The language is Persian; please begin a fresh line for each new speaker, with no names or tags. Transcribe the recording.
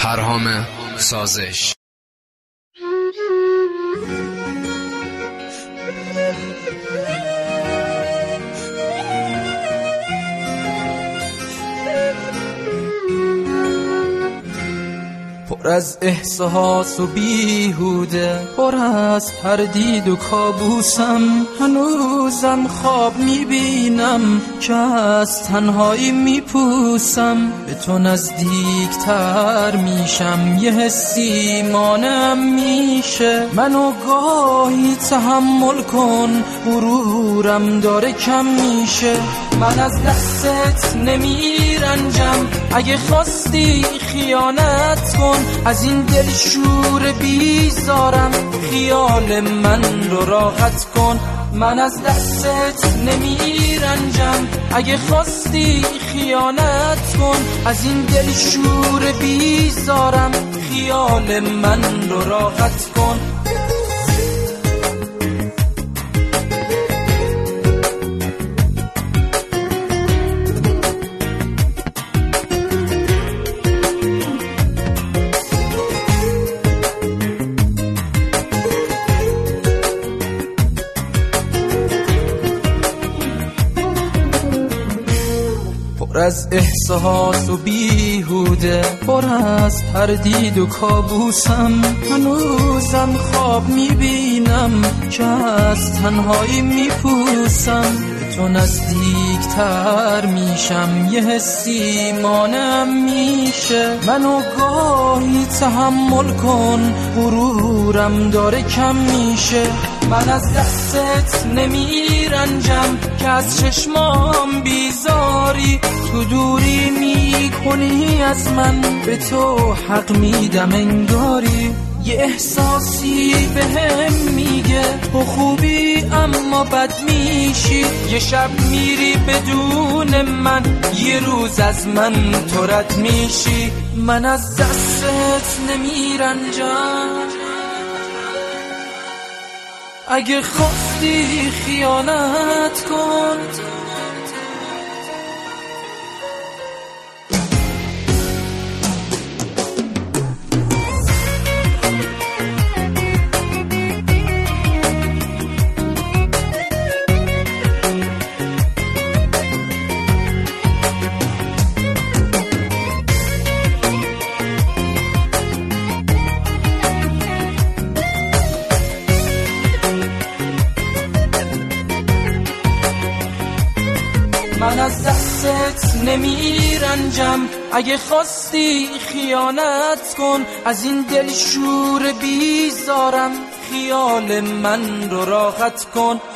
پرهام سازش.
پر از احساس و بیهوده، پر از تردید و کابوسم. هنوزم خواب میبینم که از تنهایی میپوسم. به تو نزدیکتر میشم، یه حسی مانم میشه. منو گاهی تحمل کن، غرورم داره کم میشه. من از دستت نمیرنجم، اگه خواستی خیانت کن. از این دلشور بیزارم، خیال من رو راحت کن. من از دستت نمیرنجم، اگه خواستی خیانت کن. از این دلشور بیزارم، خیال من رو راحت کن. پر از احساس و بیهوده، پر از تردید و کابوسم. هنوزم خواب میبینم که از تنهایی میپوسم. به تو نزدیکتر میشم، یه حسی مانم میشه. منو گاهی تحمل کن، غرورم داره کم میشه. من از دستت نمیرنجم که از چشمام بیزاری. تو دوری میکنی از من، به تو حق میدم انگاری. یه احساسی بهم میگه تو خوبی اما بد میشی. یه شب میری بدون من، یه روز از من تو رد میشی. من از دستت نمیرنجم، اگه خواستی خیانت کن. من از دستت نمیرنجم، اگه خواستی خیانت کن. از این دلشور بیزارم، خیال من رو راحت کن.